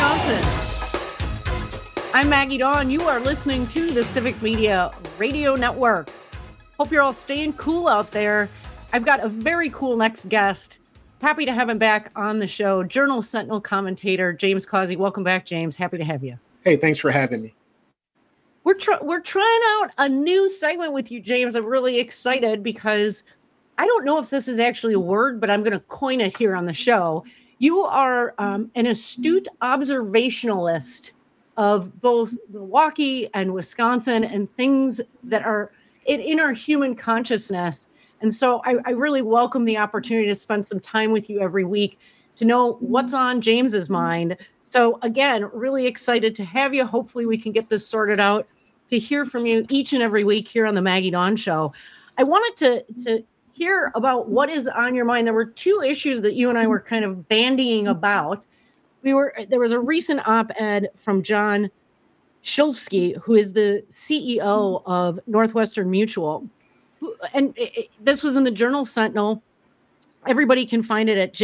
Wisconsin. I'm Maggie Dawn. You are listening to the Civic Media Radio Network. Hope you're all staying cool out there. I've got a very cool next guest. Happy to have him back on the show. Journal Sentinel commentator James Causey. Welcome back, James. Happy to have you. Hey, thanks for having me. We're trying out a new segment with you, James. I'm really excited because I don't know if this is actually a word, but I'm going to coin it here on the show. You are an astute observationalist of both Milwaukee and Wisconsin and things that are in our human consciousness. And so I really welcome the opportunity to spend some time with you every week to know what's on James's mind. So again, really excited to have you. Hopefully we can get this sorted out, to hear from you each and every week here on the Maggie Dawn Show. I wanted to hear about what is on your mind. There were two issues that you and I were kind of bandying about. There was a recent op-ed from John Shilsky, who is the CEO of Northwestern Mutual. This was in the Journal Sentinel. Everybody can find it at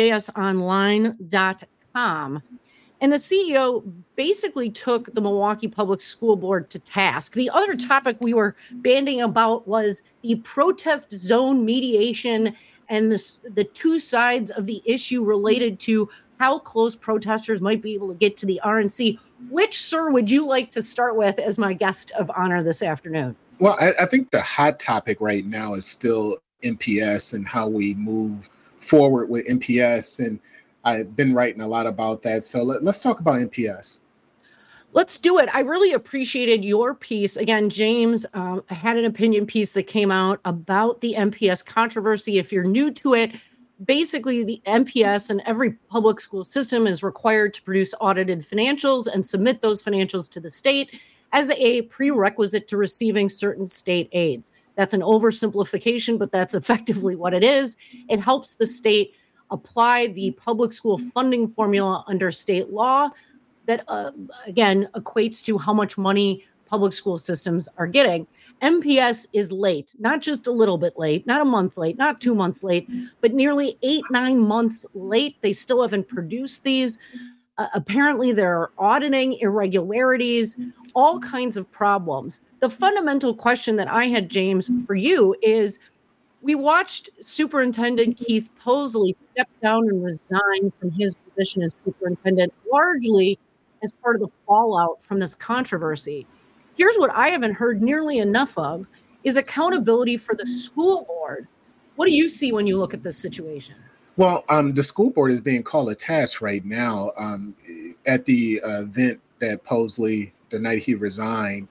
jsonline.com. And the CEO basically took the Milwaukee Public School Board to task. The other topic we were banding about was the protest zone mediation and the two sides of the issue related to how close protesters might be able to get to the RNC. Which, sir, would you like to start with as my guest of honor this afternoon? Well, I think the hot topic right now is still MPS and how we move forward with MPS. And I've been writing a lot about that. So let's talk about MPS. Let's do it. I really appreciated your piece. Again, James had an opinion piece that came out about the MPS controversy. If you're new to it, basically the MPS and every public school system is required to produce audited financials and submit those financials to the state as a prerequisite to receiving certain state aids. That's an oversimplification, but that's effectively what it is. It helps the state apply the public school funding formula under state law that, again, equates to how much money public school systems are getting. MPS is late, not just a little bit late, not a month late, not 2 months late, but nearly 8-9 months late. They still haven't produced these. Apparently, there are auditing irregularities, all kinds of problems. The fundamental question that I had, James, for you is, we watched Superintendent Keith Posley step down and resign from his position as superintendent, largely as part of the fallout from this controversy. Here's what I haven't heard nearly enough of is accountability for the school board. What do you see when you look at this situation? Well, the school board is being called to task right now. At the event that Posley, the night he resigned,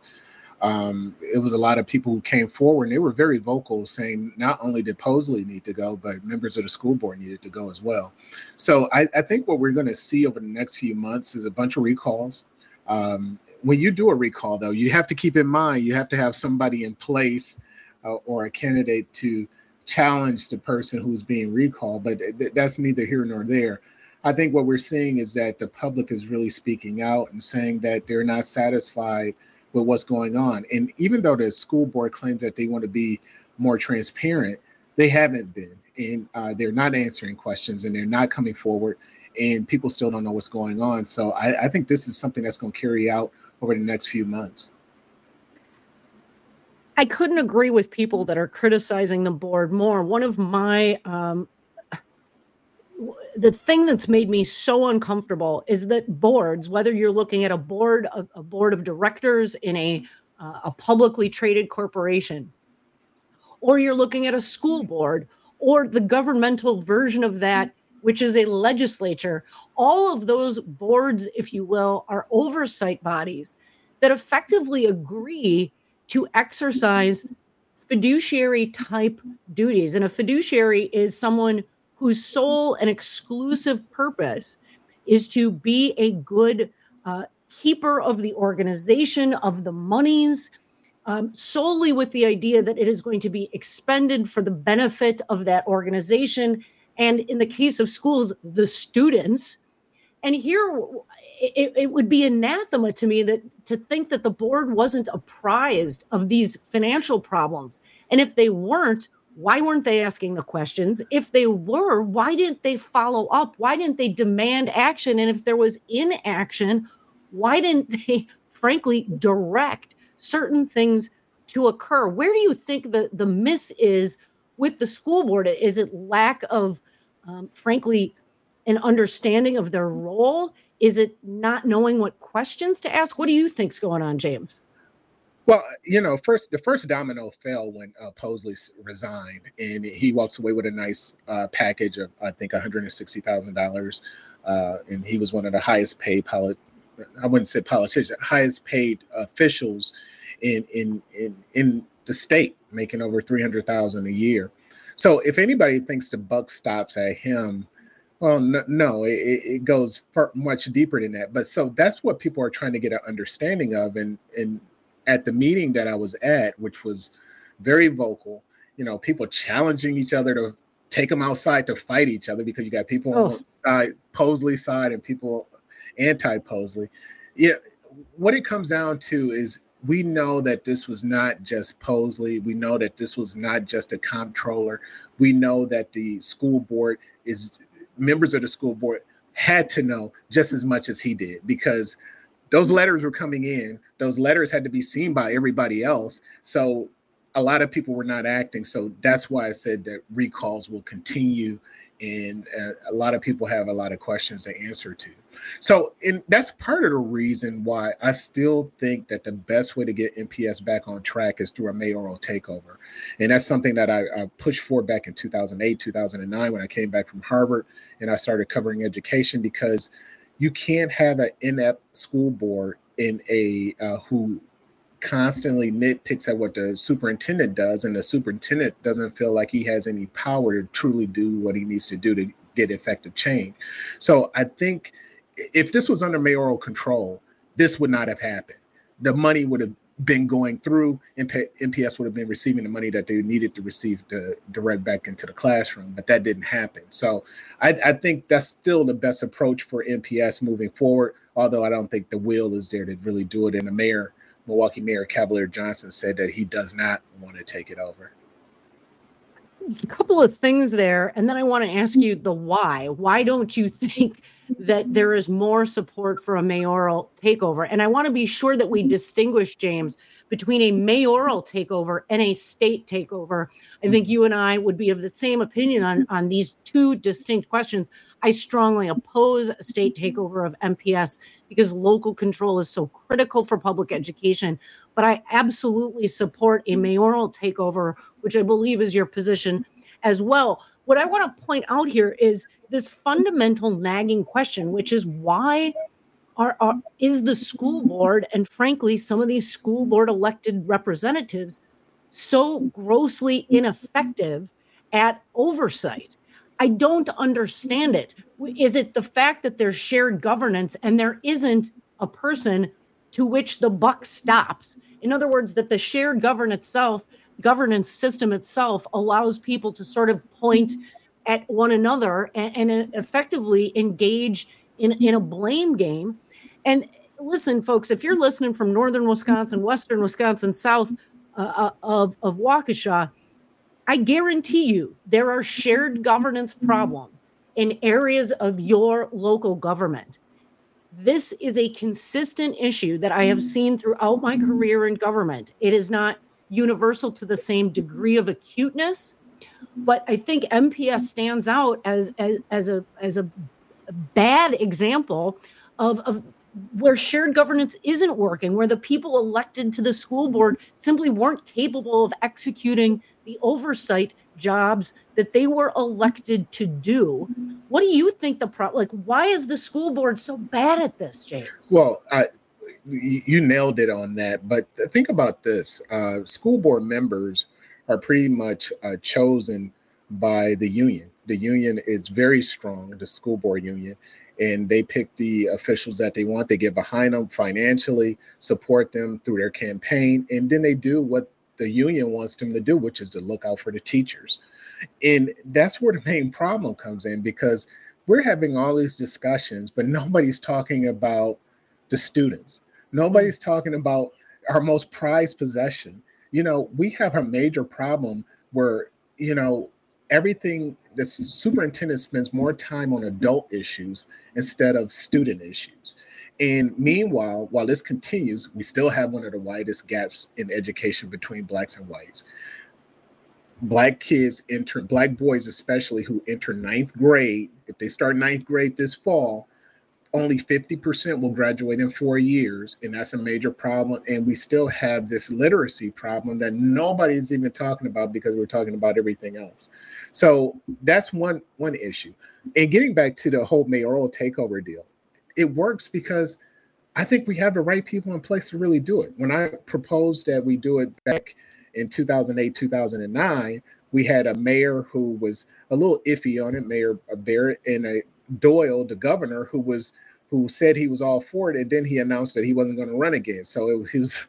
it was a lot of people who came forward and they were very vocal, saying not only did Posley need to go, but members of the school board needed to go as well. So I think what we're going to see over the next few months is a bunch of recalls. When you do a recall, though, you have to keep in mind, you have to have somebody in place or a candidate to challenge the person who's being recalled, but that's neither here nor there. I think what we're seeing is that the public is really speaking out and saying that they're not satisfied with what's going on. And even though the school board claims that they want to be more transparent, they haven't been. And they're not answering questions and they're not coming forward, and people still don't know what's going on. So I think this is something that's going to carry out over the next few months. I couldn't agree with people that are criticizing the board more. One of my, the thing that's made me so uncomfortable is that boards, whether you're looking at a board of directors in a publicly traded corporation, or you're looking at a school board, or the governmental version of that, which is a legislature, all of those boards, if you will, are oversight bodies that effectively agree to exercise fiduciary type duties. And a fiduciary is someone whose sole and exclusive purpose is to be a good keeper of the organization, of the monies, solely with the idea that it is going to be expended for the benefit of that organization. And in the case of schools, the students. And here, it would be anathema to me to think that the board wasn't apprised of these financial problems. And if they weren't, Why weren't they asking the questions? If they were, why didn't they follow up? Why didn't they demand action? And if there was inaction, why didn't they, frankly, direct certain things to occur? Where do you think the miss is with the school board? Is it lack of, frankly, an understanding of their role? Is it not knowing what questions to ask? What do you think's going on, James? Well, the first domino fell when Posley resigned, and he walks away with a nice package of, I think, $160,000, and he was one of the highest paid I wouldn't say politicians, highest paid officials in the state, making over $300,000 a year. So, if anybody thinks the buck stops at him, well, no, it goes much deeper than that. But so that's what people are trying to get an understanding of, and at the meeting that I was at, which was very vocal, people challenging each other to take them outside to fight each other, because you got people on the side, Posley side, and people anti-Posley. Yeah, what it comes down to is, we know that this was not just Posley. We know that this was not just a comptroller. We know that the school board members of the school board had to know just as much as he did, because those letters were coming in. Those letters had to be seen by everybody else. So a lot of people were not acting. So that's why I said that recalls will continue. And a lot of people have a lot of questions to answer to. So that's part of the reason why I still think that the best way to get MPS back on track is through a mayoral takeover. And that's something that I pushed for back in 2008, 2009, when I came back from Harvard and I started covering education, because you can't have an inept school board who constantly nitpicks at what the superintendent does, and the superintendent doesn't feel like he has any power to truly do what he needs to do to get effective change. So I think if this was under mayoral control, this would not have happened. The money would have been going through, and MPS would have been receiving the money that they needed to receive to direct back into the classroom, but that didn't happen. So I think that's still the best approach for MPS moving forward, although I don't think the will is there to really do it. And the Milwaukee Mayor Cavalier Johnson said that he does not want to take it over. A couple of things there, and then I want to ask you the why. Why don't you think that there is more support for a mayoral takeover? And I want to be sure that we distinguish, James, between a mayoral takeover and a state takeover. I think you and I would be of the same opinion on these two distinct questions. I strongly oppose a state takeover of MPS because local control is so critical for public education. But I absolutely support a mayoral takeover, which I believe is your position as well. What I want to point out here is this fundamental nagging question, which is why is the school board, and frankly, some of these school board elected representatives, so grossly ineffective at oversight? I don't understand it. Is it the fact that there's shared governance and there isn't a person to which the buck stops? In other words, that the shared governance system itself allows people to sort of point at one another and effectively engage in a blame game. And listen, folks, if you're listening from northern Wisconsin, western Wisconsin, south of Waukesha, I guarantee you there are shared governance problems in areas of your local government. This is a consistent issue that I have seen throughout my career in government. It is not universal to the same degree of acuteness, but I think MPS stands out as a bad example of where shared governance isn't working, where the people elected to the school board simply weren't capable of executing the oversight jobs that they were elected to do. What do you think why is the school board so bad at this, James? Well, you nailed it on that. But think about this. School board members are pretty much chosen by the union. The union is very strong, the school board union, and they pick the officials that they want. They get behind them financially, support them through their campaign, and then they do what the union wants them to do, which is to look out for the teachers. And that's where the main problem comes in, because we're having all these discussions, but nobody's talking about the students. Nobody's talking about our most prized possession. We have a major problem where you know, everything, the superintendent spends more time on adult issues instead of student issues. And meanwhile, while this continues, we still have one of the widest gaps in education between blacks and whites. Black kids enter, black boys especially, who enter ninth grade, if they start ninth grade this fall, only 50% will graduate in 4 years, and that's a major problem. And we still have this literacy problem that nobody's even talking about because we're talking about everything else. So that's one issue. And getting back to the whole mayoral takeover deal, it works because I think we have the right people in place to really do it. When I proposed that we do it back in 2008, 2009, we had a mayor who was a little iffy on it, Mayor Barrett, and a Doyle, the governor, who said he was all for it, and then he announced that he wasn't going to run again. So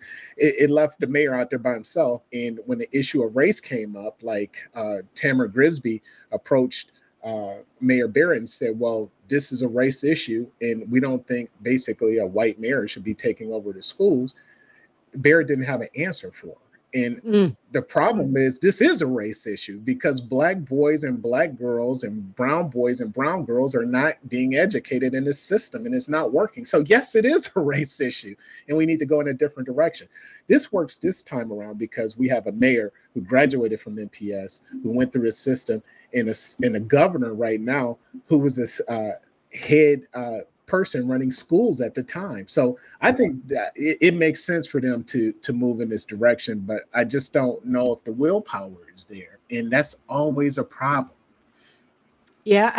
it left the mayor out there by himself. And when the issue of race came up, like Tamara Grisby approached Mayor Barrett and said, well, this is a race issue, and we don't think basically a white mayor should be taking over the schools. Barrett didn't have an answer for her. And the problem is this is a race issue because black boys and black girls and brown boys and brown girls are not being educated in this system, and it's not working. So yes, it is a race issue, and we need to go in a different direction. This works this time around because we have a mayor who graduated from MPS, who went through the system, and a governor right now who was this head person running schools at the time. So I think that it makes sense for them to move in this direction, but I just don't know if the willpower is there, and that's always a problem. Yeah,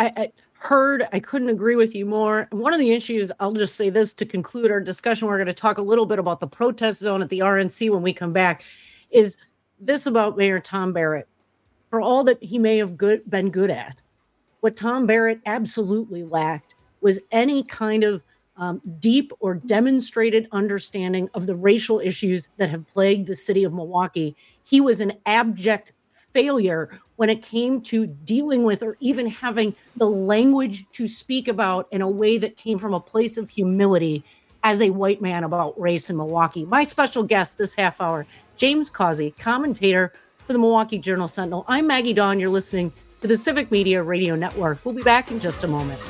I couldn't agree with you more. And one of the issues, I'll just say this to conclude our discussion, we're going to talk a little bit about the protest zone at the RNC when we come back, is this about Mayor Tom Barrett. For all that he may have been good at, what Tom Barrett absolutely lacked was any kind of deep or demonstrated understanding of the racial issues that have plagued the city of Milwaukee. He was an abject failure when it came to dealing with or even having the language to speak about in a way that came from a place of humility as a white man about race in Milwaukee. My special guest this half hour, James Causey, commentator for the Milwaukee Journal-Sentinel. I'm Maggie Dawn. You're listening to the Civic Media Radio Network. We'll be back in just a moment.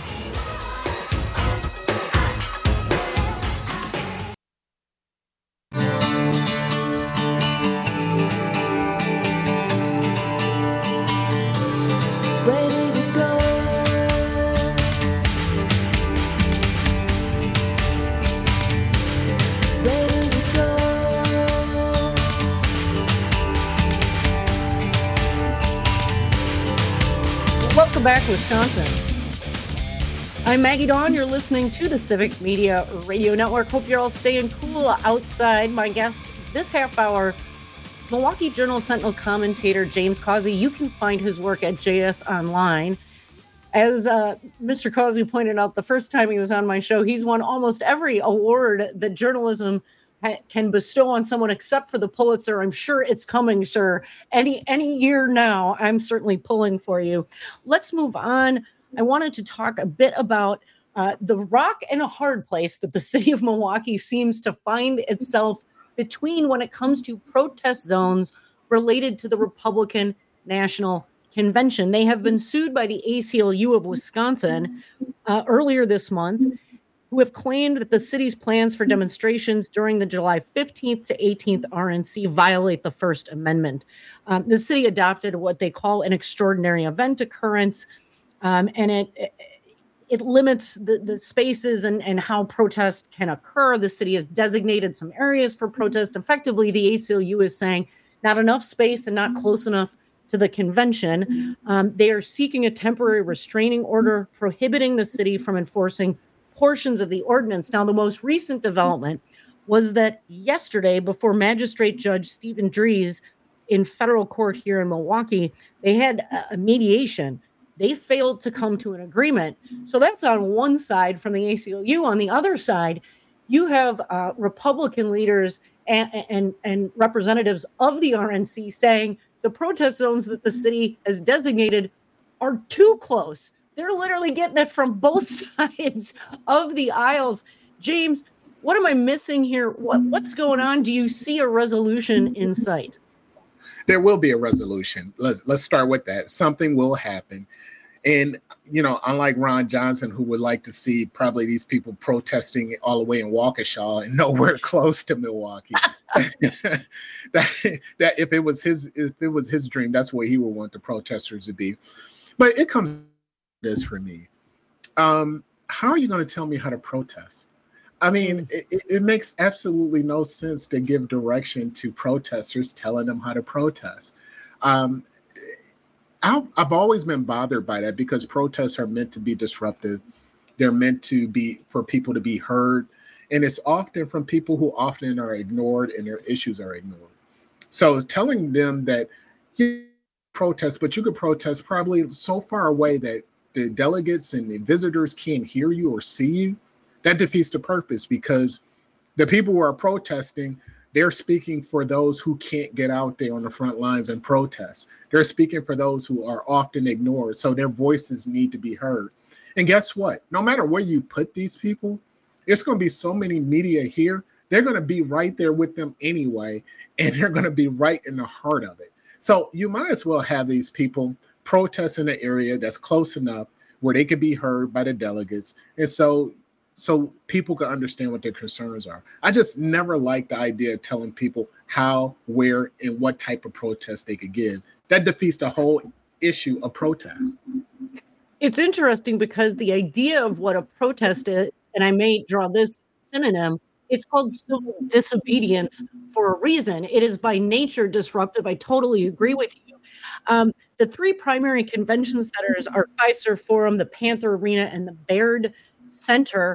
Welcome back, Wisconsin. I'm Maggie Dawn. You're listening to the Civic Media Radio Network. Hope you're all staying cool outside. My guest this half hour, Milwaukee Journal-Sentinel commentator James Causey. You can find his work at JS Online. As Mr. Causey pointed out the first time he was on my show, he's won almost every award that journalism can bestow on someone except for the Pulitzer. I'm sure it's coming, sir. Any year now, I'm certainly pulling for you. Let's move on. I wanted to talk a bit about the rock and a hard place that the city of Milwaukee seems to find itself between when it comes to protest zones related to the Republican National Convention. They have been sued by the ACLU of Wisconsin earlier this month, who have claimed that the city's plans for demonstrations during the July 15th to 18th RNC violate the First Amendment. The city adopted what they call an extraordinary event occurrence, and it limits the spaces and how protest can occur. The city has designated some areas for protest. Effectively, the ACLU is saying not enough space and not close enough to the convention. They are seeking a temporary restraining order prohibiting the city from enforcing portions of the ordinance. Now, the most recent development was that yesterday, before Magistrate Judge Stephen Drees in federal court here in Milwaukee, they had a mediation. They failed to come to an agreement. So that's on one side from the ACLU. On the other side, you have Republican leaders and representatives of the RNC saying the protest zones that the city has designated are too close. They're literally getting it from both sides of the aisles. James, what am I missing here? What's going on? Do you see a resolution in sight? There will be a resolution. Let's start with that. Something will happen. And, unlike Ron Johnson, who would like to see probably these people protesting all the way in Waukesha and nowhere close to Milwaukee, that if it was his dream, that's where he would want the protesters to be. But it comes to this for me. How are you going to tell me how to protest? I mean, it makes absolutely no sense to give direction to protesters, telling them how to protest. I've always been bothered by that because protests are meant to be disruptive. They're meant to be for people to be heard. And it's often from people who often are ignored and their issues are ignored. So telling them that you protest, but you could protest probably so far away that the delegates and the visitors can't hear you or see you, that defeats the purpose, because the people who are protesting, they're speaking for those who can't get out there on the front lines and protest. They're speaking for those who are often ignored. So their voices need to be heard. And guess what? No matter where you put these people, it's going to be so many media here. They're going to be right there with them anyway. And they're going to be right in the heart of it. So you might as well have these people protest in an area that's close enough where they can be heard by the delegates. And so people can understand what their concerns are. I just never liked the idea of telling people how, where, and what type of protest they could give. That defeats the whole issue of protest. It's interesting because the idea of what a protest is, and I may draw this synonym, it's called civil disobedience for a reason. It is by nature disruptive. I totally agree with you. The three primary convention centers are Fiserv Forum, the Panther Arena, and the Baird Center.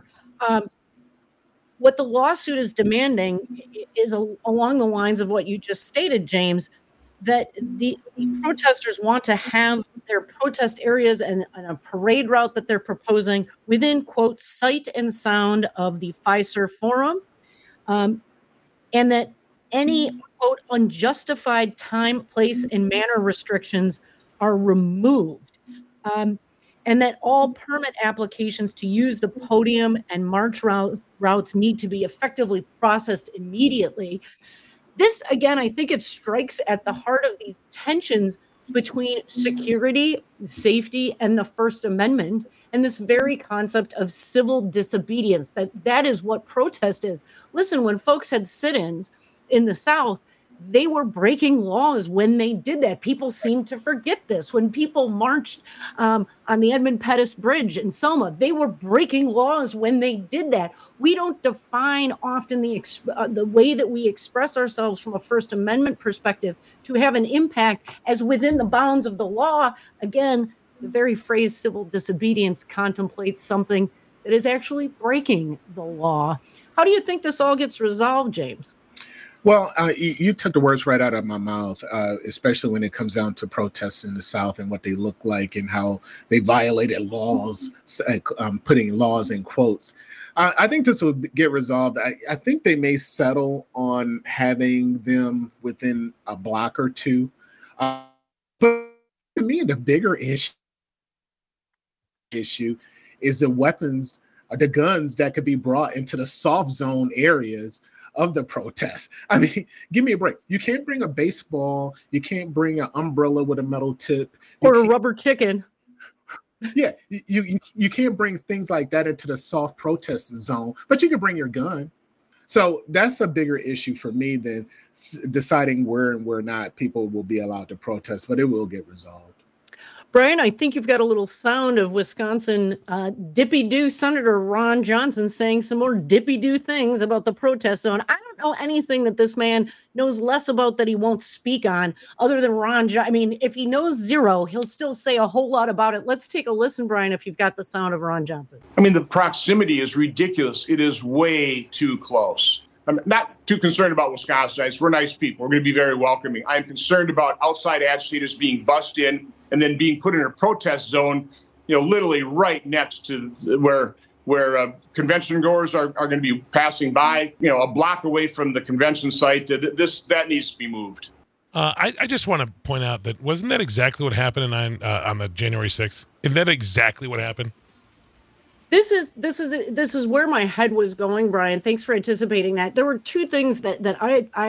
What the lawsuit is demanding is along the lines of what you just stated, James, that the protesters want to have their protest areas and a parade route that they're proposing within, quote, sight and sound of the Fiserv Forum, and that any, quote, unjustified time, place, and manner restrictions are removed. And that all permit applications to use the podium and march routes need to be effectively processed immediately. This, again, I think it strikes at the heart of these tensions between security, safety, and the First Amendment, and this very concept of civil disobedience, that is what protest is. Listen, when folks had sit-ins in the South, they were breaking laws when they did that. People seem to forget this. When people marched on the Edmund Pettus Bridge in Selma, they were breaking laws when they did that. We don't define often the way that we express ourselves from a First Amendment perspective to have an impact as within the bounds of the law. Again, the very phrase civil disobedience contemplates something that is actually breaking the law. How do you think this all gets resolved, James? Well, you took the words right out of my mouth, especially when it comes down to protests in the South and what they look like and how they violated laws, putting laws in quotes. I think this will get resolved. I think they may settle on having them within a block or two. But to me, the bigger issue is the weapons, the guns that could be brought into the soft zone areas of the protest. I mean, give me a break. You can't bring a baseball. You can't bring an umbrella with a metal tip. Or a rubber chicken. Yeah, you can't bring things like that into the soft protest zone, but you can bring your gun. So that's a bigger issue for me than deciding where and where not people will be allowed to protest, but it will get resolved. Brian, I think you've got a little sound of Wisconsin dippy-doo Senator Ron Johnson saying some more dippy-doo things about the protest zone. I don't know anything that this man knows less about that he won't speak on other than I mean, if he knows zero, he'll still say a whole lot about it. Let's take a listen, Brian, if you've got the sound of Ron Johnson. I mean, the proximity is ridiculous. It is way too close. I'm not too concerned about Wisconsinites. We're nice people. We're going to be very welcoming. I'm concerned about outside agitators being bussed in and then being put in a protest zone, literally right next to where convention goers are going to be passing by, a block away from the convention site. That needs to be moved. I just want to point out that wasn't that exactly what happened on the January 6th? Isn't that exactly what happened? This is where my head was going, Brian. Thanks for anticipating that. There were two things that I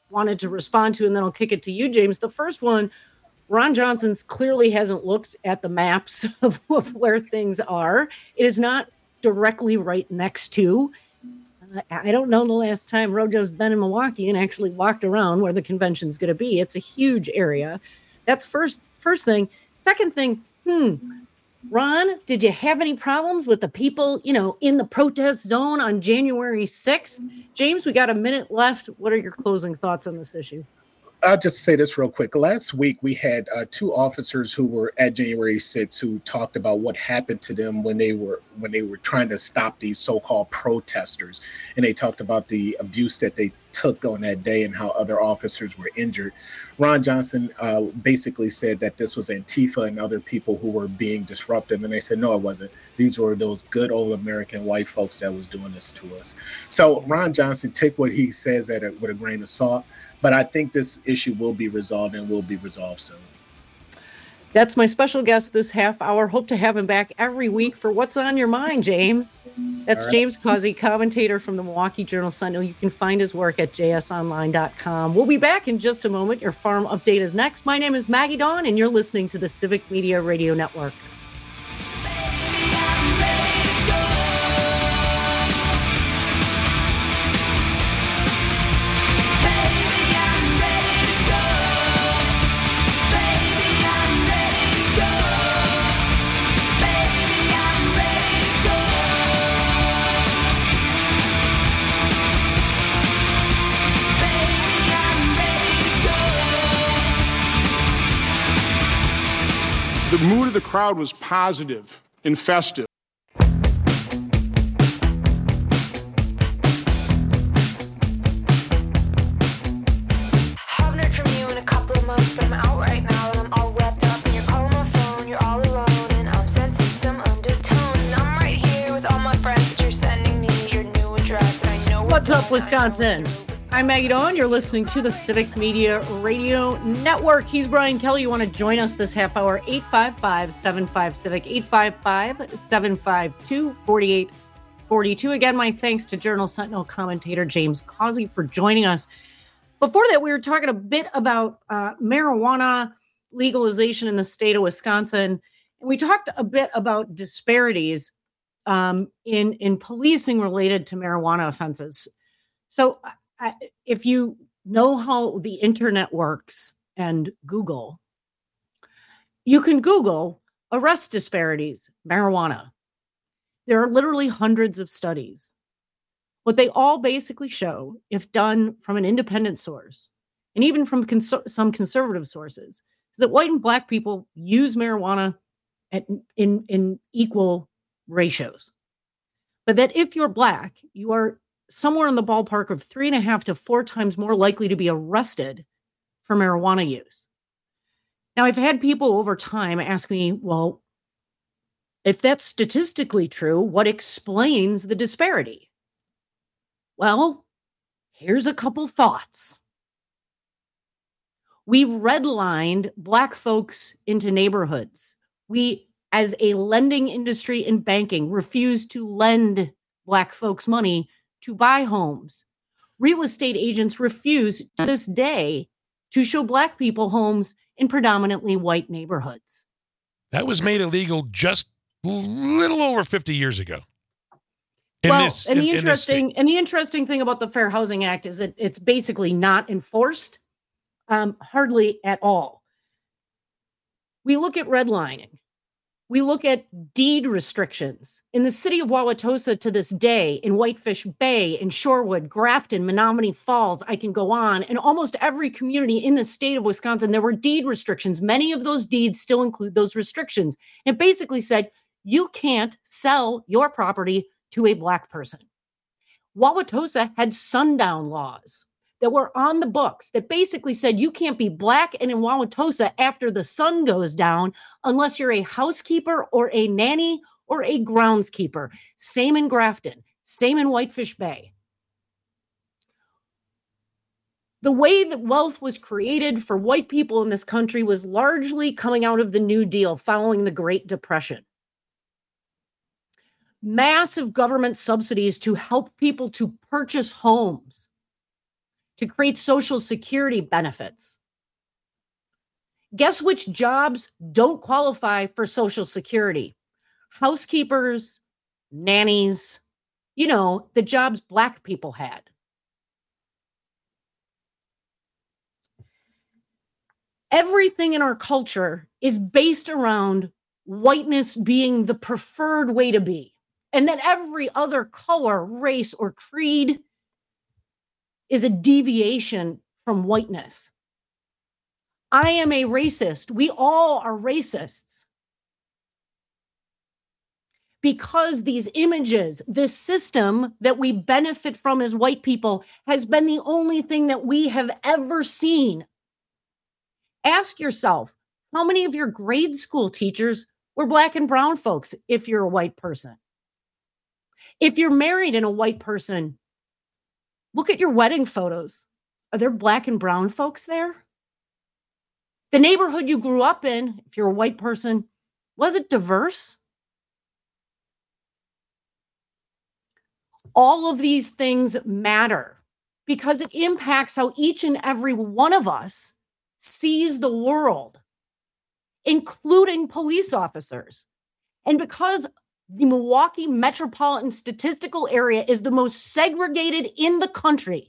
wanted to respond to, and then I'll kick it to you, James. The first one, Ron Johnson's clearly hasn't looked at the maps of where things are. It is not directly right next to. I don't know the last time Rojo's been in Milwaukee and actually walked around where the convention's going to be. It's a huge area. That's first thing. Second thing, Ron, did you have any problems with the people, in the protest zone on January 6th? James, we got a minute left. What are your closing thoughts on this issue? I'll just say this real quick. Last week, we had two officers who were at January 6th who talked about what happened to them when they were trying to stop these so-called protesters. And they talked about the abuse that they took on that day and how other officers were injured. Ron Johnson basically said that this was Antifa and other people who were being disruptive. And they said, no, it wasn't. These were those good old American white folks that was doing this to us. So Ron Johnson, take what he says with a grain of salt. But I think this issue will be resolved and will be resolved soon. That's my special guest this half hour. Hope to have him back every week for What's on Your Mind, James. That's right. James Causey, commentator from the Milwaukee Journal-Sentinel. You can find his work at jsonline.com. We'll be back in just a moment. Your farm update is next. My name is Maggie Dawn, and you're listening to the Civic Media Radio Network. The mood of the crowd was positive and festive. Haven't heard from you in a couple of months, but I'm out right now and I'm all wrapped up. And you're calling my phone, you're all alone, and I'm sensing some undertone. And I'm right here with all my friends, but you're sending me your new address, and I know what's up, Wisconsin. I'm Maggie Dawn. You're listening to the Civic Media Radio Network. He's Brian Kelly. You want to join us this half hour? 855-75-CIVIC, 855-752-4842. Again, my thanks to Journal-Sentinel commentator James Causey for joining us. Before that, we were talking a bit about marijuana legalization in the state of Wisconsin. And we talked a bit about disparities in policing related to marijuana offenses. So if you know how the internet works and Google, you can Google arrest disparities, marijuana. There are literally hundreds of studies. What they all basically show, if done from an independent source, and even from some conservative sources, is that white and black people use marijuana in equal ratios. But that if you're black, you are somewhere in the ballpark of 3.5 to 4 times more likely to be arrested for marijuana use. Now, I've had people over time ask me, well, if that's statistically true, what explains the disparity? Well, here's a couple thoughts. We redlined black folks into neighborhoods. We, as a lending industry in banking, refused to lend black folks money to buy homes. Real estate agents refuse to this day to show black people homes in predominantly white neighborhoods. That was made illegal just a little over 50 years ago. The interesting thing about the Fair Housing Act is that it's basically not enforced, hardly at all. We look at redlining. We look at deed restrictions. In the city of Wauwatosa to this day, in Whitefish Bay, in Shorewood, Grafton, Menominee Falls, I can go on. In almost every community in the state of Wisconsin, there were deed restrictions. Many of those deeds still include those restrictions. It basically said, you can't sell your property to a black person. Wauwatosa had sundown laws that were on the books that basically said you can't be black and in Wauwatosa after the sun goes down unless you're a housekeeper or a nanny or a groundskeeper. Same in Grafton, same in Whitefish Bay. The way that wealth was created for white people in this country was largely coming out of the New Deal following the Great Depression. Massive government subsidies to help people to purchase homes. to create Social Security benefits. Guess which jobs don't qualify for Social Security? Housekeepers, nannies, the jobs Black people had. Everything in our culture is based around whiteness being the preferred way to be, and that every other color, race, or creed is a deviation from whiteness. I am a racist. We all are racists. Because these images, this system that we benefit from as white people has been the only thing that we have ever seen. Ask yourself, how many of your grade school teachers were Black and brown folks if you're a white person? If you're married and a white person, look at your wedding photos. Are there Black and brown folks there? The neighborhood you grew up in, if you're a white person, was it diverse? All of these things matter because it impacts how each and every one of us sees the world, including police officers. And because the Milwaukee metropolitan statistical area is the most segregated in the country,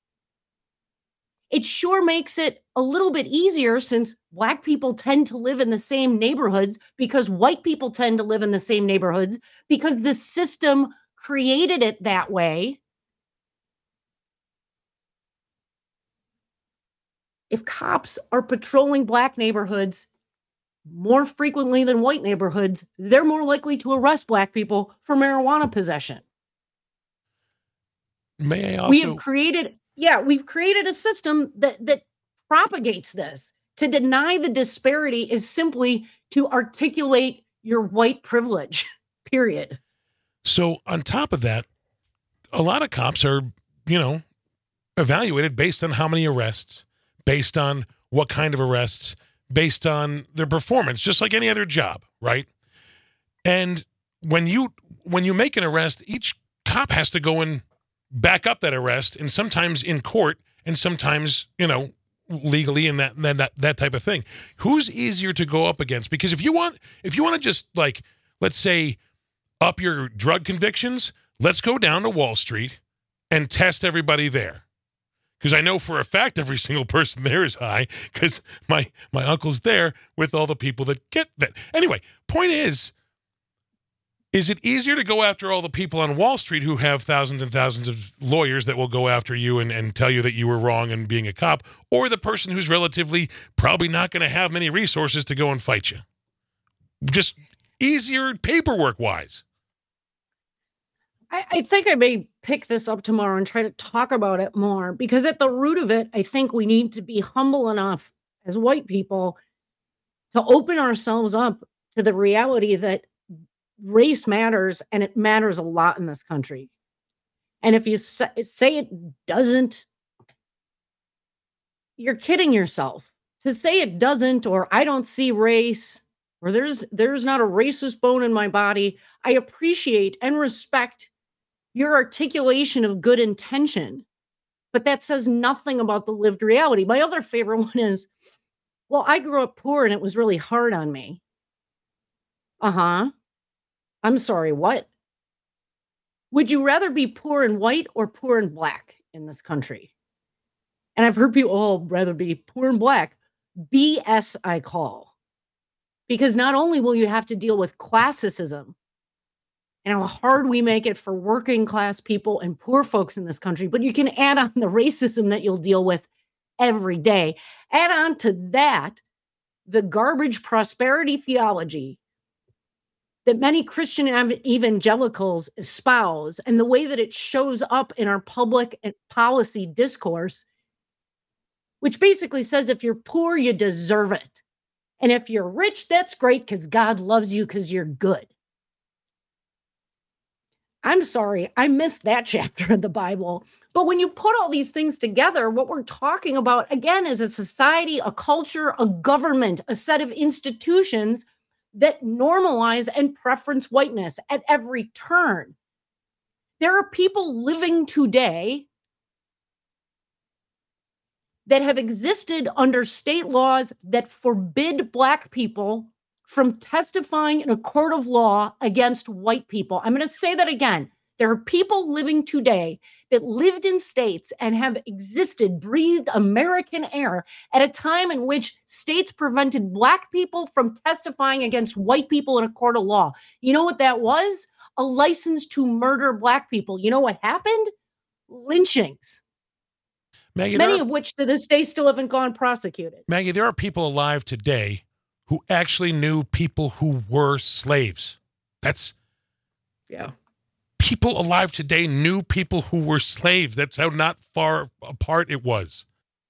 it sure makes it a little bit easier since Black people tend to live in the same neighborhoods because white people tend to live in the same neighborhoods because the system created it that way. If cops are patrolling Black neighborhoods more frequently than white neighborhoods, they're more likely to arrest Black people for marijuana possession. May I also... We've created a system that propagates this. To deny the disparity is simply to articulate your white privilege, period. So on top of that, a lot of cops are, evaluated based on how many arrests, based on what kind of arrests, based on their performance, just like any other job, right? And when you make an arrest, each cop has to go and back up that arrest, and sometimes in court, and sometimes, legally, and that type of thing. Who's easier to go up against? Because if you want to just, like, let's say, up your drug convictions, let's go down to Wall Street and test everybody there. Because I know for a fact every single person there is high because my uncle's there with all the people that get that. Anyway, point is it easier to go after all the people on Wall Street who have thousands and thousands of lawyers that will go after you and tell you that you were wrong in being a cop, or the person who's relatively probably not going to have many resources to go and fight you? Just easier paperwork-wise. I think I may pick this up tomorrow and try to talk about it more, because at the root of it, I think we need to be humble enough as white people to open ourselves up to the reality that race matters, and it matters a lot in this country. And if you say it doesn't, you're kidding yourself. To say it doesn't, or I don't see race, or there's not a racist bone in my body, I appreciate and respect your articulation of good intention, but that says nothing about the lived reality. My other favorite one is, well, I grew up poor and it was really hard on me. I'm sorry, what? Would you rather be poor and white or poor and Black in this country? And I've heard people, rather be poor and Black. BS, I call. Because not only will you have to deal with classism and how hard we make it for working class people and poor folks in this country, but you can add on the racism that you'll deal with every day. Add on to that the garbage prosperity theology that many Christian evangelicals espouse, and the way that it shows up in our public and policy discourse, which basically says if you're poor, you deserve it. And if you're rich, that's great because God loves you because you're good. I'm sorry, I missed that chapter of the Bible. But when you put all these things together, what we're talking about, again, is a society, a culture, a government, a set of institutions that normalize and preference whiteness at every turn. There are people living today that have existed under state laws that forbid Black people from testifying in a court of law against white people. I'm going to say that again. There are people living today that lived in states and have existed, breathed American air at a time in which states prevented Black people from testifying against white people in a court of law. You know what that was? A license to murder Black people. You know what happened? Lynchings. Maggie, Many of which to this day still haven't gone prosecuted. Maggie, there are people alive today who actually knew people who were slaves. Yeah. People alive today knew people who were slaves. That's how not far apart it was.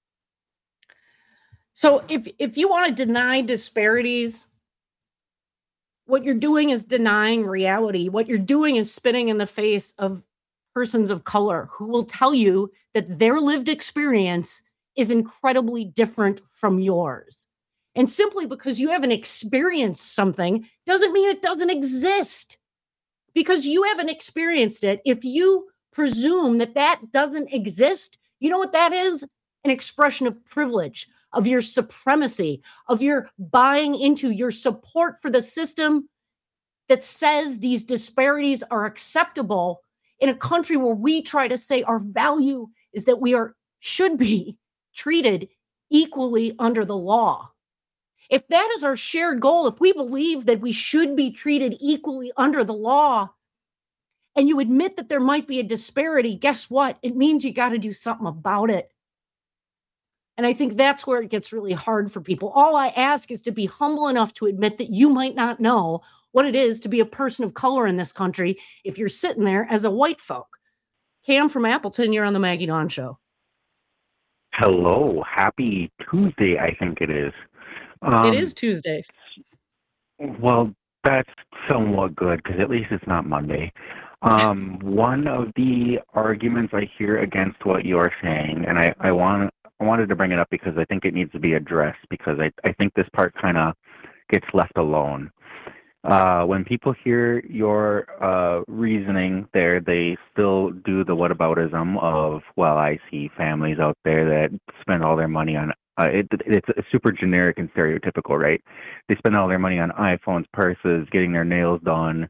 So if you want to deny disparities, what you're doing is denying reality. What you're doing is spitting in the face of persons of color who will tell you that their lived experience is incredibly different from yours. And simply because you haven't experienced something doesn't mean it doesn't exist. Because you haven't experienced it, if you presume that that doesn't exist, you know what that is? An expression of privilege, of your supremacy, of your buying into your support for the system that says these disparities are acceptable in a country where we try to say our value is that should be treated equally under the law. If that is our shared goal, if we believe that we should be treated equally under the law, and you admit that there might be a disparity, guess what? It means you got to do something about it. And I think that's where it gets really hard for people. All I ask is to be humble enough to admit that you might not know what it is to be a person of color in this country if you're sitting there as a white folk. Cam from Appleton, you're on the Maggie Dawn Show. Hello. Happy Tuesday, I think it is. It is Tuesday. Well, that's somewhat good because at least it's not Monday. One of the arguments I hear against what you're saying, and I wanted to bring it up because I think it needs to be addressed because I think this part kind of gets left alone. When people hear your reasoning there, they still do the whataboutism of, well, I see families out there that spend all their money on it's super generic and stereotypical, right? They spend all their money on iPhones, purses, getting their nails done,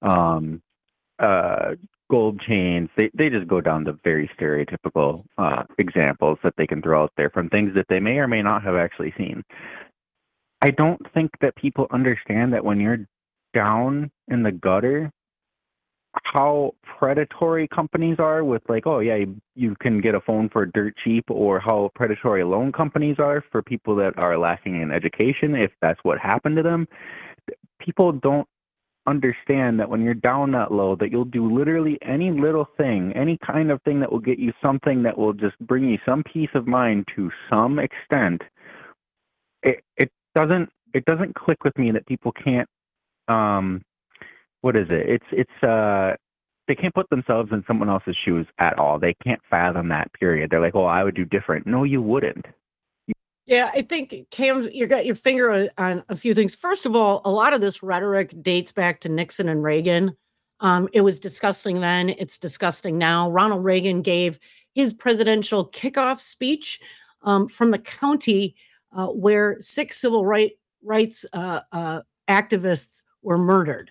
gold chains. They just go down the very stereotypical examples that they can throw out there from things that they may or may not have actually seen. I don't think that people understand that when you're down in the gutter, how predatory companies are with like, oh yeah, you can get a phone for dirt cheap, or how predatory loan companies are for people that are lacking in education, if that's what happened to them. People don't understand that when you're down that low, that you'll do literally any little thing, any kind of thing that will get you something that will just bring you some peace of mind to some extent. It doesn't click with me that people can't what is it? It's they can't put themselves in someone else's shoes at all. They can't fathom that period. They're like, oh, I would do different. No, you wouldn't. Yeah, I think, Cam, you got your finger on a few things. First of all, a lot of this rhetoric dates back to Nixon and Reagan. It was disgusting then. It's disgusting now. Ronald Reagan gave his presidential kickoff speech from the county where 6 civil rights activists were murdered.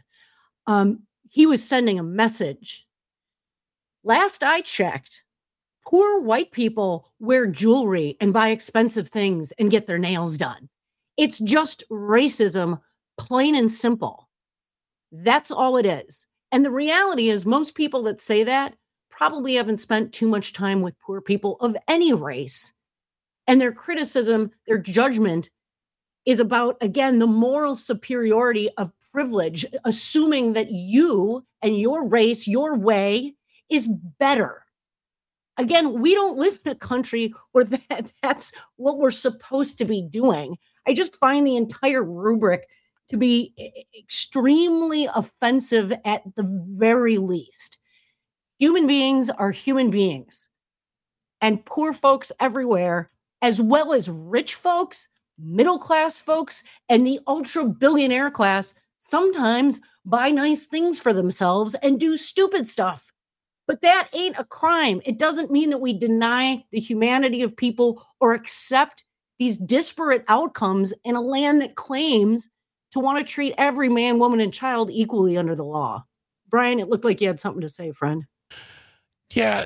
He was sending a message. Last I checked, poor white people wear jewelry and buy expensive things and get their nails done. It's just racism, plain and simple. That's all it is. And the reality is most people that say that probably haven't spent too much time with poor people of any race. And their criticism, their judgment is about, again, the moral superiority of privilege, assuming that you and your race, your way is better. Again, we don't live in a country where that's what we're supposed to be doing. I just find the entire rubric to be extremely offensive at the very least. Human beings are human beings, and poor folks everywhere, as well as rich folks, middle-class folks, and the ultra-billionaire class sometimes buy nice things for themselves and do stupid stuff. But that ain't a crime. It doesn't mean that we deny the humanity of people or accept these disparate outcomes in a land that claims to want to treat every man, woman, and child equally under the law. Brian, it looked like you had something to say, friend. Yeah.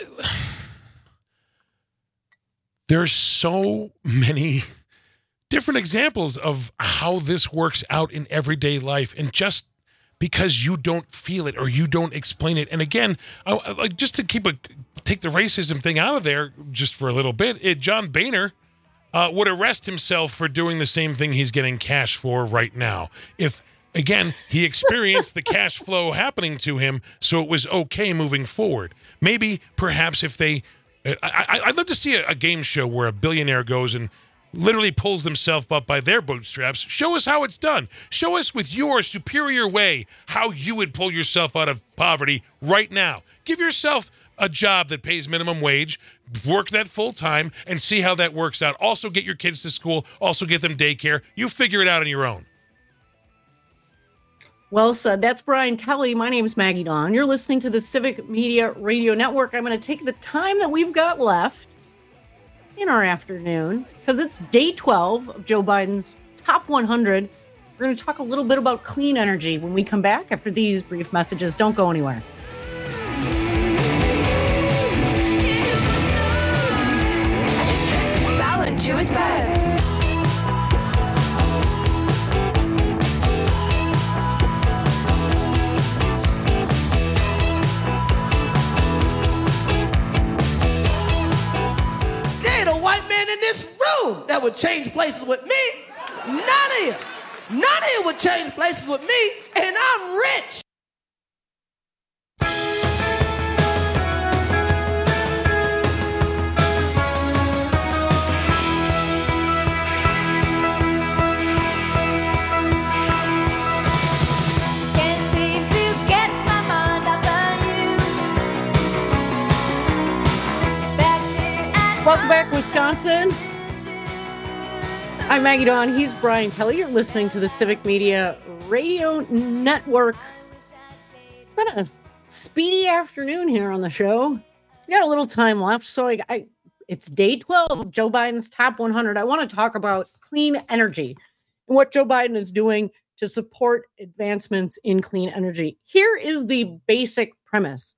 There's so many different examples of how this works out in everyday life. And just because you don't feel it or you don't explain it. And again, like just to take the racism thing out of there just for a little bit, John Boehner would arrest himself for doing the same thing he's getting cash for right now. If, again, he experienced the cash flow happening to him, so it was okay moving forward. Maybe, perhaps if they... I'd love to see a game show where a billionaire goes and literally pulls themselves up by their bootstraps. Show us how it's done. Show us with your superior way how you would pull yourself out of poverty right now. Give yourself a job that pays minimum wage, work that full time, and see how that works out. Also get your kids to school, also get them daycare. You figure it out on your own. Well said. That's Brian Kelly. My name is Maggie Dawn. You're listening to the Civic Media Radio Network. I'm going to take the time that we've got left in our afternoon because it's day 12 of Joe Biden's top 100. We're going to talk a little bit about clean energy when we come back after these brief messages. Don't go anywhere. I just tricked and fell into his bed. In this room that would change places with me. None of you would change places with me, and I'm rich. Can't seem to get my mind off of you. Welcome back, Wisconsin. I'm Maggie Dawn. He's Brian Kelly. You're listening to the Civic Media Radio Network. It's been a speedy afternoon here on the show. We got a little time left, so it's day 12 of Joe Biden's top 100. I want to talk about clean energy and what Joe Biden is doing to support advancements in clean energy. Here is the basic premise.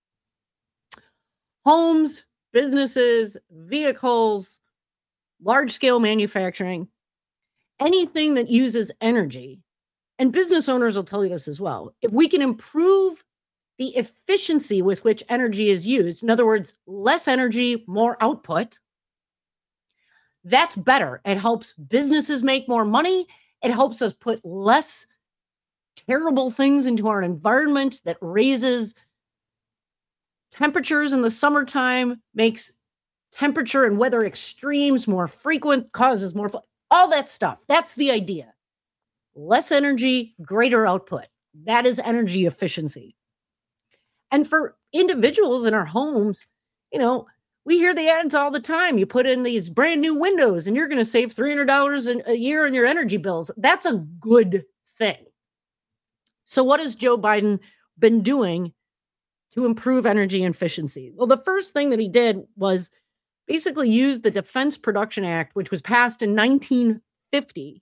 Homes, businesses, vehicles, large-scale manufacturing, anything that uses energy, and business owners will tell you this as well. If we can improve the efficiency with which energy is used, in other words, less energy, more output, that's better. It helps businesses make more money. It helps us put less terrible things into our environment that raises temperatures in the summertime, makes temperature and weather extremes more frequent, causes more, all that stuff. That's the idea. Less energy, greater output. That is energy efficiency. And for individuals in our homes, we hear the ads all the time. You put in these brand new windows and you're going to save $300 a year on your energy bills. That's a good thing. So what has Joe Biden been doing to improve energy efficiency? Well, the first thing that he did was basically use the Defense Production Act, which was passed in 1950,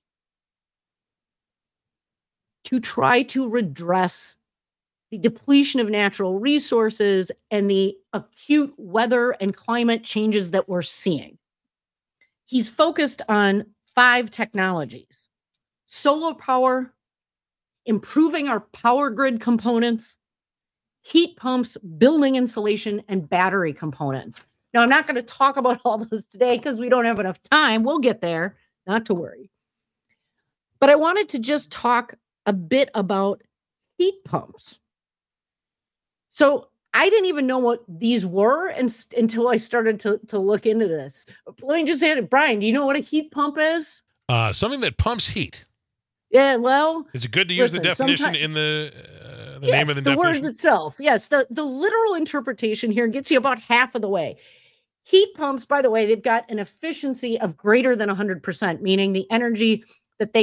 to try to redress the depletion of natural resources and the acute weather and climate changes that we're seeing. He's focused on 5 technologies: solar power, improving our power grid components, heat pumps, building insulation, and battery components. Now, I'm not going to talk about all those today because we don't have enough time. We'll get there, not to worry. But I wanted to just talk a bit about heat pumps. So I didn't even know what these were until I started to look into this. Let me just say it. Brian, do you know what a heat pump is? Something that pumps heat. Yeah, well. Is it good to use the definition in the name of the definition? The words itself. Yes, the literal interpretation here gets you about half of the way. Heat pumps, by the way, they've got an efficiency of greater than 100%, meaning the energy that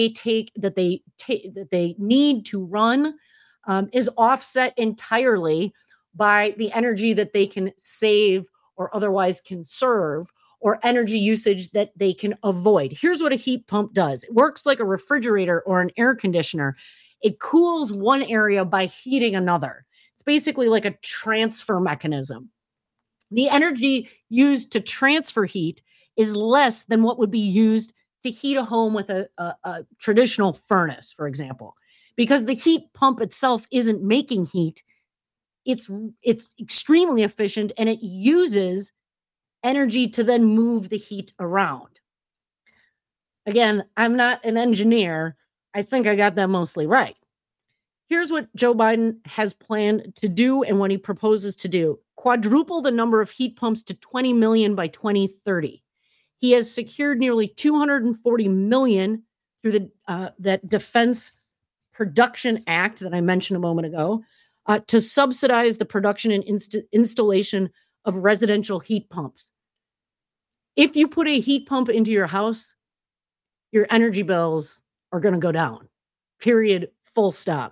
they need to run is offset entirely by the energy that they can save or otherwise conserve, or energy usage that they can avoid. Here's what a heat pump does. It works like a refrigerator or an air conditioner. It cools one area by heating another. It's basically like a transfer mechanism. The energy used to transfer heat is less than what would be used to heat a home with a traditional furnace, for example, because the heat pump itself isn't making heat. It's extremely efficient, and it uses energy to then move the heat around. Again, I'm not an engineer. I think I got that mostly right. Here's what Joe Biden has planned to do and what he proposes to do: quadruple the number of heat pumps to 20 million by 2030. He has secured nearly 240 million through that Defense Production Act that I mentioned a moment ago to subsidize the production and installation of residential heat pumps. If you put a heat pump into your house, your energy bills are going to go down. Period. Full stop.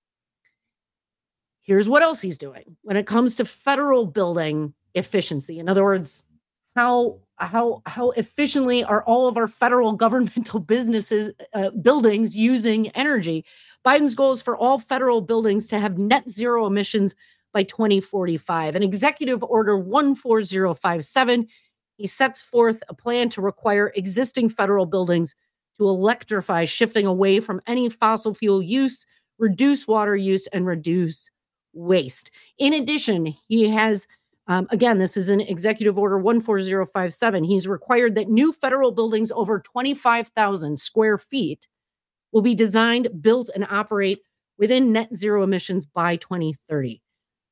Here's what else he's doing when it comes to federal building efficiency. In other words, how efficiently are all of our federal governmental businesses, buildings using energy? Biden's goal is for all federal buildings to have net zero emissions by 2045. An executive order 14057, he sets forth a plan to require existing federal buildings to electrify, shifting away from any fossil fuel use, reduce water use, and reduce waste. In addition, he has, again, this is an executive order 14057. He's required that new federal buildings over 25,000 square feet will be designed, built, and operate within net zero emissions by 2030.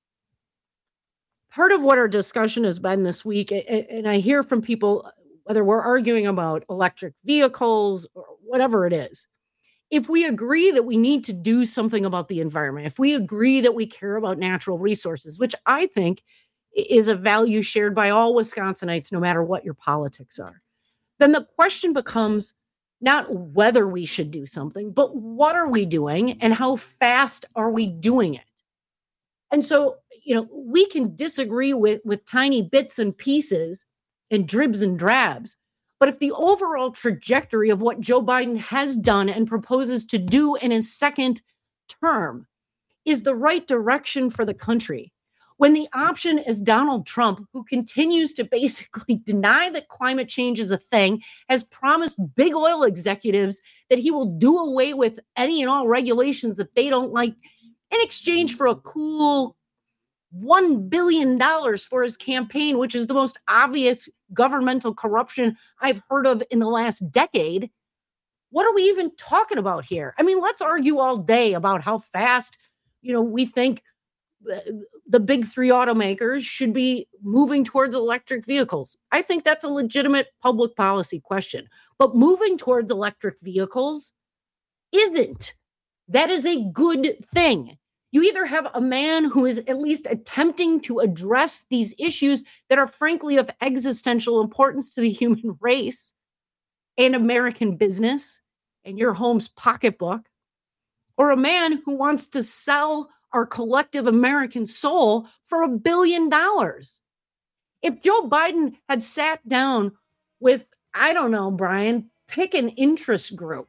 Part of what our discussion has been this week, and I hear from people, whether we're arguing about electric vehicles or whatever it is, if we agree that we need to do something about the environment, if we agree that we care about natural resources, which I think is a value shared by all Wisconsinites, no matter what your politics are, then the question becomes not whether we should do something, but what are we doing and how fast are we doing it? And so, we can disagree with tiny bits and pieces and dribs and drabs. But if the overall trajectory of what Joe Biden has done and proposes to do in his second term is the right direction for the country, when the option is Donald Trump, who continues to basically deny that climate change is a thing, has promised big oil executives that he will do away with any and all regulations that they don't like in exchange for a cool $1 billion for his campaign, which is the most obvious governmental corruption I've heard of in the last decade. What are we even talking about here? I mean, let's argue all day about how fast, we think the big three automakers should be moving towards electric vehicles. I think that's a legitimate public policy question. But moving towards electric vehicles isn't. That is a good thing. You either have a man who is at least attempting to address these issues that are frankly of existential importance to the human race and American business and your home's pocketbook, or a man who wants to sell our collective American soul for $1 billion. If Joe Biden had sat down with, I don't know, Brian, pick an interest group,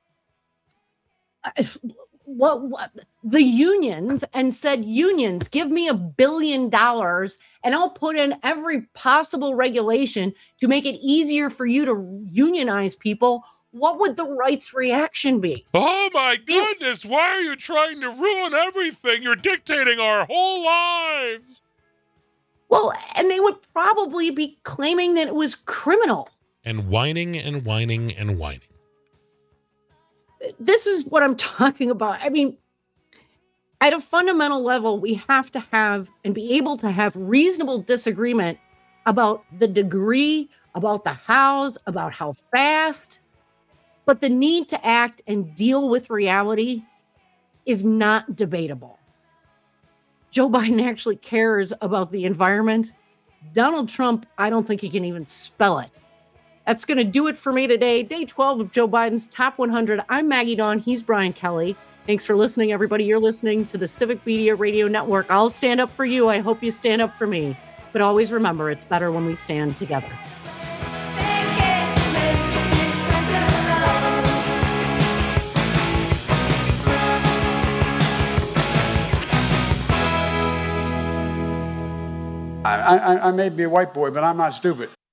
what the unions, and said, unions, give me $1 billion and I'll put in every possible regulation to make it easier for you to unionize people, what would the right's reaction be? Oh my goodness, why are you trying to ruin everything? You're dictating our whole lives. Well, and they would probably be claiming that it was criminal. And whining and whining and whining. This is what I'm talking about. I mean, at a fundamental level, we have to have and be able to have reasonable disagreement about the degree, about the hows, about how fast. But the need to act and deal with reality is not debatable. Joe Biden actually cares about the environment. Donald Trump, I don't think he can even spell it. That's going to do it for me today. Day 12 of Joe Biden's Top 100. I'm Maggie Dawn. He's Brian Kelly. Thanks for listening, everybody. You're listening to the Civic Media Radio Network. I'll stand up for you. I hope you stand up for me. But always remember, it's better when we stand together. I may be a white boy, but I'm not stupid.